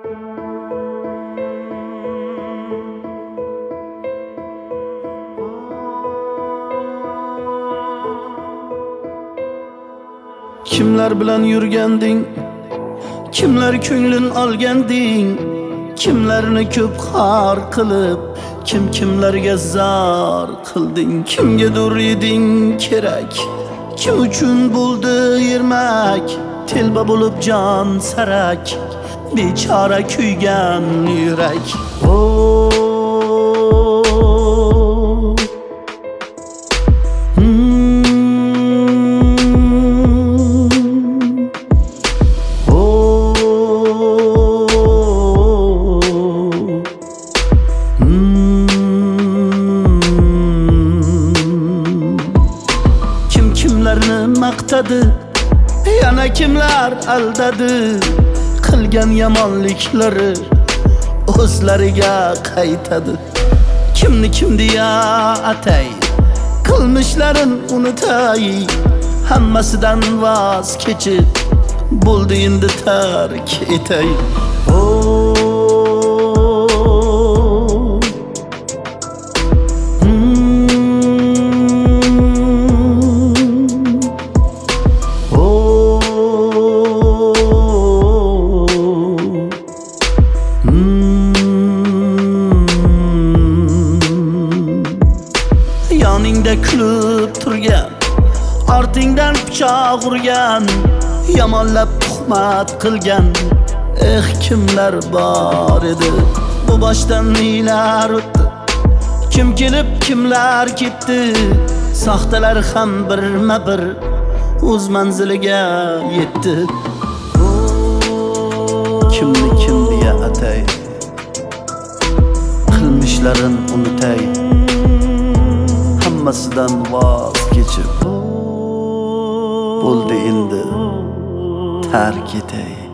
Kimlar bilan yurganding, kimlar ko'nglin olganding, kimlarni ko'p xor qilib, kimlarga zor qilding, kimgadir eding kerak, kim uchun bo'ldi yermak, telba bo'lib jon sarak, bechora kuygan yurak. Kimlarni maqtadi, yana kimlar aldadi, qilgan yomonliklari o'zlariga qaytadi. Kimni kim deya atay, qilmishlarin unutay, hammasidan voz kechib bo'ldi endi tark etay. Yoningda kulib turgan, ortingdan pichoq urgan, yomonlab tuhmat qilgan, kimlar bor edi. Bu boshdan nelar o'tdi, kim kelib kimlar ketdi, soxtalar ham birma-bir o'z manziliga yetdi. Kimni kim deya atay, qilmishlarin unutay, hammasidan voz kechib bo'ldi endi tark etay.